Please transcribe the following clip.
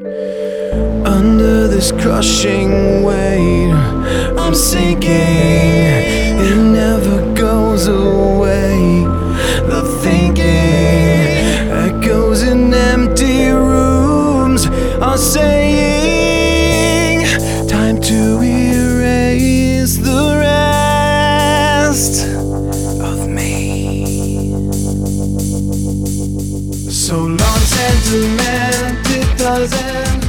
Under this crushing weight, I'm sinking. It never goes away. The thinking echoes in empty rooms are saying, time to erase the rest of me. So long, sentiment, it doesn't